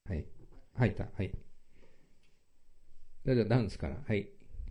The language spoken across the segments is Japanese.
はい。入った。はい。それではダンスから。はい。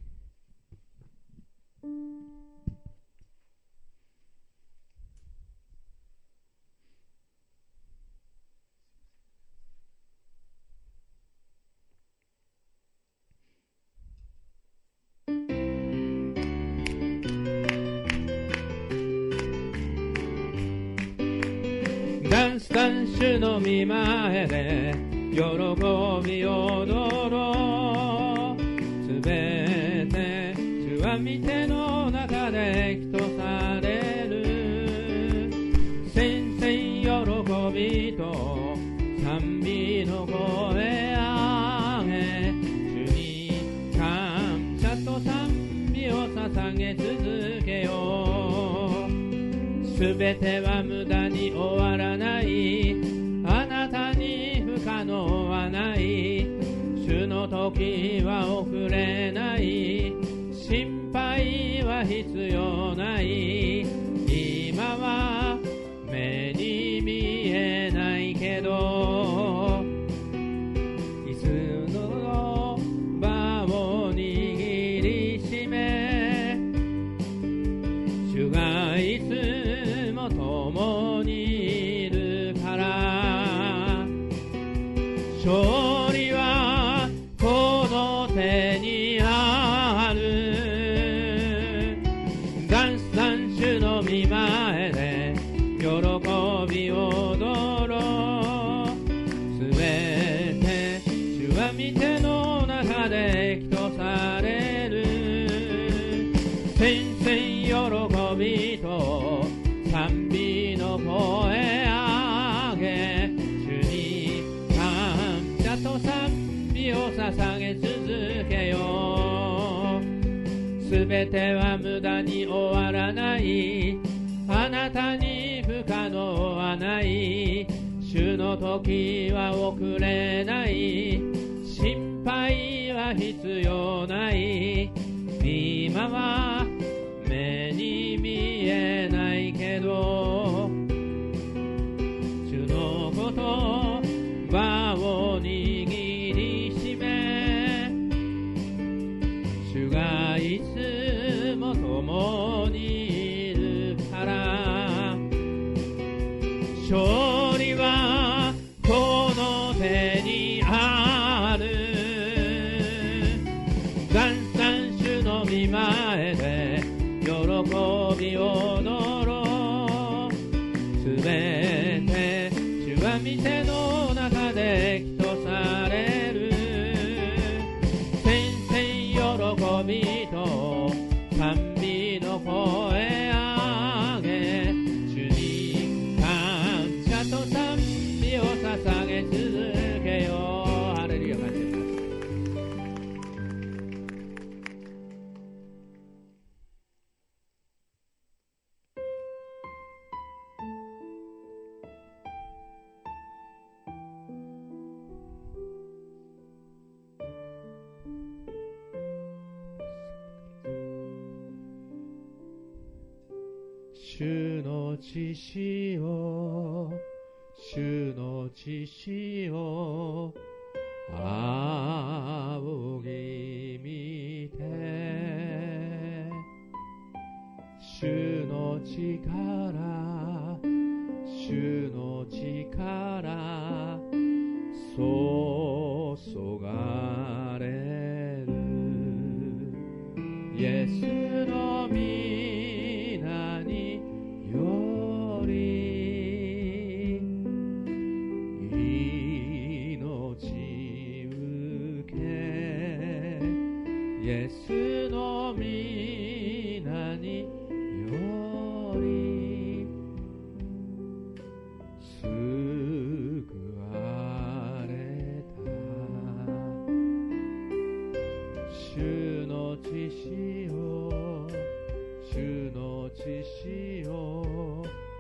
ダンスダンスの見前で喜び踊ろう。すべて主は御手の中で人される。戦々喜びと賛美の声上げ、主に感謝と賛美を捧げ続けよう。すべては無駄に終わらない。あなたに不可能はない。主の時は遅れない。心配は必要ない。今は目に見えないけど、椅子の場を握りしめ、主がいつも共にいるから。勝利はこの手にある。ダンスダンスの見前で喜び踊ろう。すべて主は御手の中で人される。戦々喜びと賛美の声上げ、主に感謝と賛美を捧げ続けよう。すべては無駄に終わらない。あなたに不可能はない。主の時は遅れない。心配は必要ない。今は目に見えないけど、主の言葉を握りしめ、主がいつも共にいるから。勝利はこの手にある。ダンスダンスの見前で喜び踊ろう。すべて主は御手の中で人される。戦々喜びと賛美の声上げ、主に感謝と賛美を捧げ続けよう。ハレルヤ。感謝します。主の血潮、主の血潮、仰ぎ見て、主の力、主の力、注がれる。イエスの皆により命受け、イエスの皆により救われた。主の血潮、主の血潮、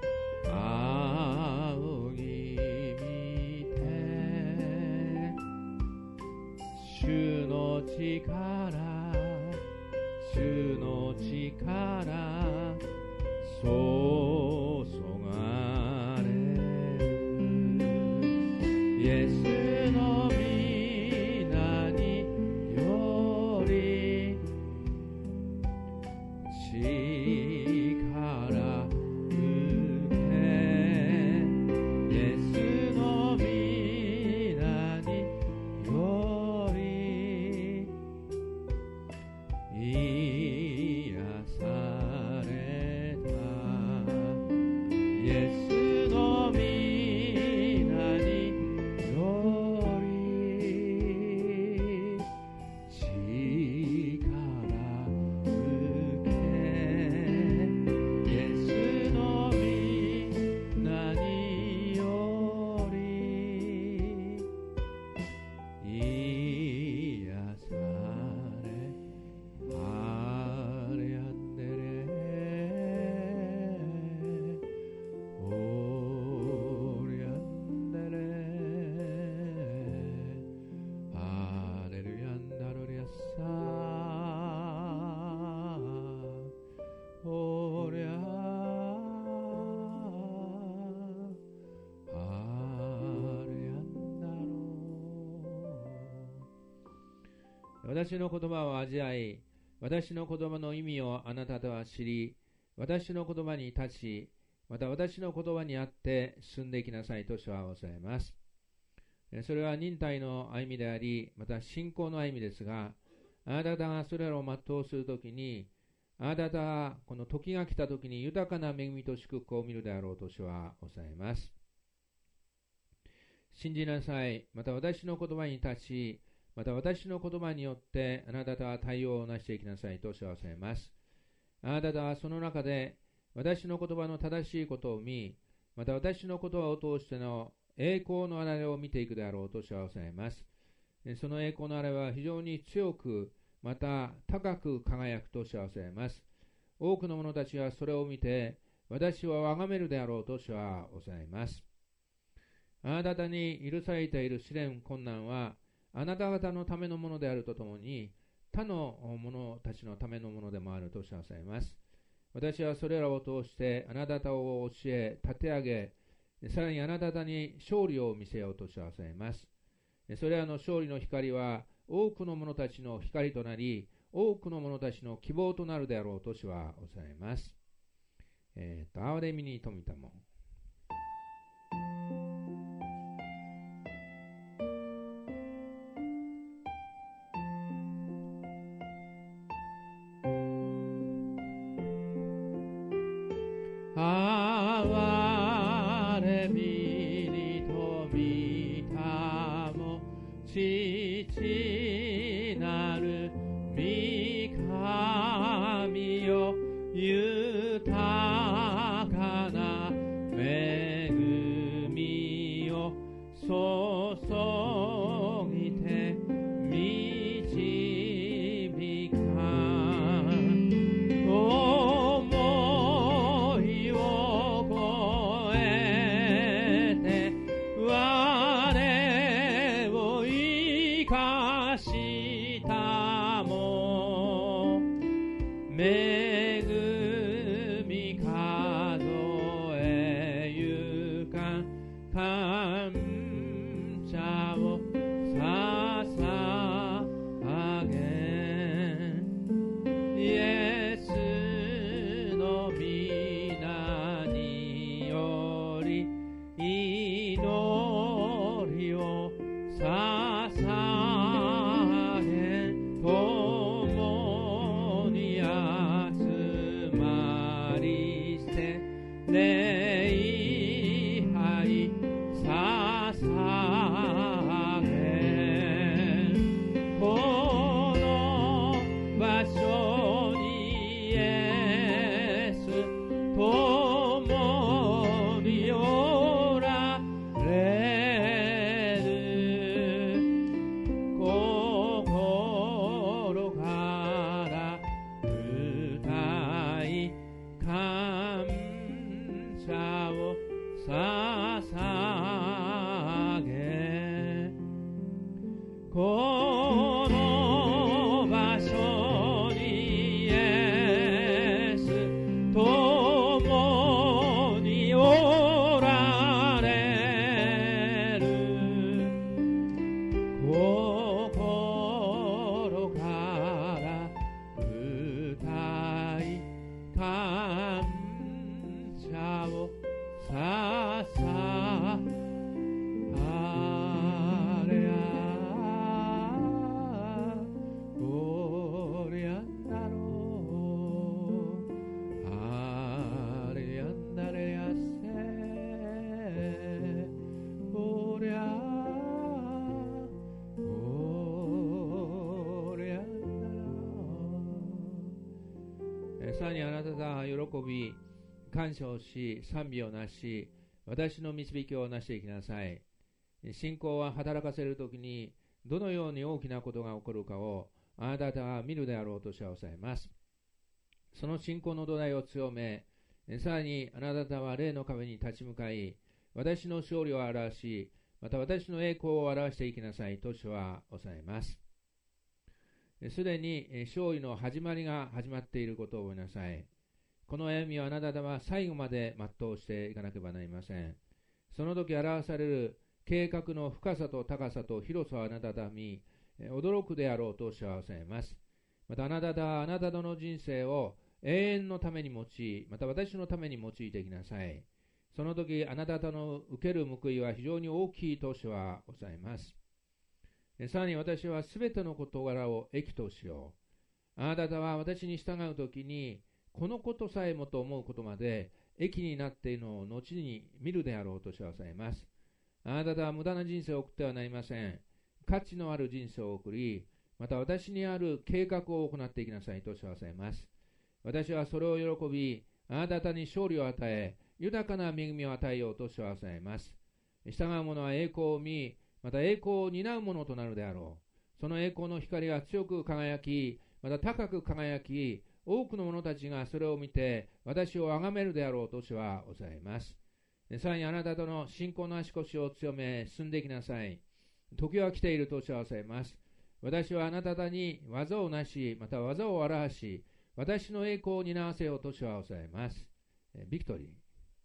仰ぎ見て、主の力、主の力、注がれる。イエスの私の言葉を味わい、私の言葉の意味をあなた方は知り、私の言葉に立ち、また私の言葉にあって進んでいきなさいと主はおっしゃいます。それは忍耐の歩みであり、また信仰の歩みですが、あなた方がそれらを全うするときに、あなた方はこの時が来たときに豊かな恵みと祝福を見るであろうと主はおっしゃいます。信じなさい。また私の言葉に立ち、また私の言葉によってあなた方は対応をなしていきなさいと主はおっしゃいます。あなた方はその中で私の言葉の正しいことを見、また私の言葉を通しての栄光のあられを見ていくであろうと主はおっしゃいます。その栄光のあられは非常に強く、また高く輝くと主はおっしゃいます。多くの者たちはそれを見て、私は崇めるであろうと主はおっしゃいます。あなた方に許されている試練困難は、あなた方のためのものであるとともに、他の者たちのためのものでもあると主はおっしゃいます。私はそれらを通してあなた方を教え、立て上げ、さらにあなた方に勝利を見せようと主はおっしゃいます。それらの勝利の光は多くの者たちの光となり、多くの者たちの希望となるであろうと主はおっしゃいます。憐れみに富みたも。憐れみに富みたも、父なる御神よ、豊かな恵みを注ぎて導か。思いを超えて我を生かしたも、恵み数えゆかん感謝を捧げ、イエスの皆により祈りを捧げ、共に集まりして礼拝捧げ、この場所にイエス共におられる。心から歌い感謝を捧げ、この場所にイエス共におられる。心から歌い感謝を捧げ、あれあおりゃんだろう、あれやんだれやせ、おりゃおりゃんだろう。さらにあなたが喜び感謝をし、賛美をなし、私の導きをなしていきなさい。信仰は働かせるときにどのように大きなことが起こるかをあなた方は見るであろうと主はおっしゃいます。その信仰の土台を強め、さらにあなた方は霊の壁に立ち向かい、私の勝利を表し、また私の栄光を表していきなさいと主はおっしゃいます。すでに勝利の始まりが始まっていることを覚えなさい。この歩みをあなた方は最後まで全うしていかなければなりません。その時表される計画の深さと高さと広さをあなた方は見、 驚くであろうと主はおっしゃいます。またあなたはあなたの人生を永遠のために用い、また私のために用いてきなさい。その時あなた方の受ける報いは非常に大きいと主はおっしゃいます。さらに私はすべての事柄を益としよう。あなた方は私に従うときに、このことさえもと思うことまで益になっているのを後に見るであろうと主はおっしゃいます。あなた方は無駄な人生を送ってはなりません。価値のある人生を送り、また私にある計画を行っていきなさいと主はおっしゃいます。私はそれを喜び、あなた方に勝利を与え、豊かな恵みを与えようと主はおっしゃいます。従う者は栄光を見、また栄光を担うものとなるであろう。その栄光の光が強く輝き、また高く輝き、多くの者たちがそれを見て、私を崇めるであろうと主はおっしゃいます。さらにあなたとの信仰の足腰を強め、進んでいきなさい。時は来ていると主はおっしゃいます。私はあなた方に技をなし、また技を表し、私の栄光を担わせようと主はおっしゃいます。ビクトリー。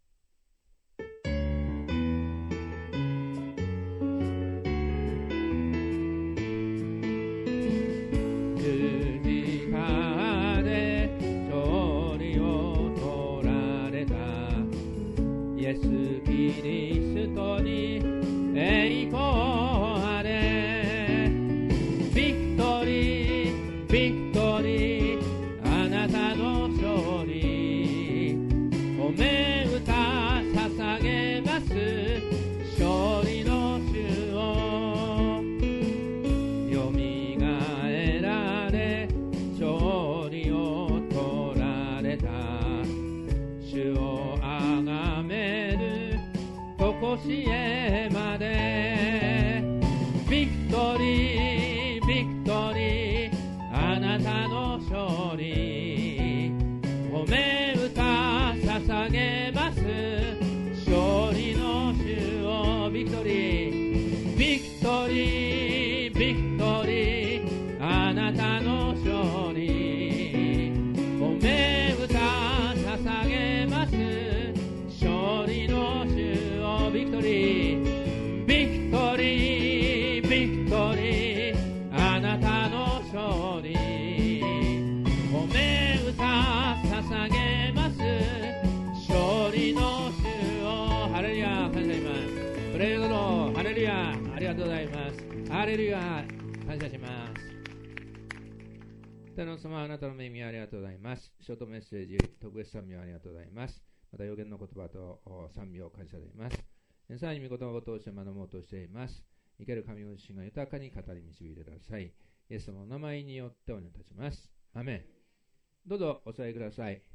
イエス・キリストに栄光あれ。ビクトリー、ビクトリー、あなたの勝利。褒め歌捧げます、勝利の主を。よみがえられ、勝利を取られた主をあがめるとこしえまで。ビクトリー、ビクトリー、あなたの勝利。褒め歌捧げます、勝利の主を。ビクトリー、ビクトリー、ビクトリー、あなたの勝利。褒め歌捧げます勝利の主を。ビクトリー、ビクトリー、ビクトリー、あなたの勝利。褒め歌捧げます勝利の主を。ハレルヤ、感謝します。プレイドロー、ハレルヤ、ありがとうございます。ハレルヤ、感謝します。天の様、あなたの恵みありがとうございます。ショートメッセージ、特別賛美をありがとうございます。また予言の言葉と賛美を感謝しています。さらに御言葉を通して学ぼうとしています。生ける神ご自身が豊かに語り導いてください。イエス様の名前によってお願いいたします。アメン。どうぞお座りください。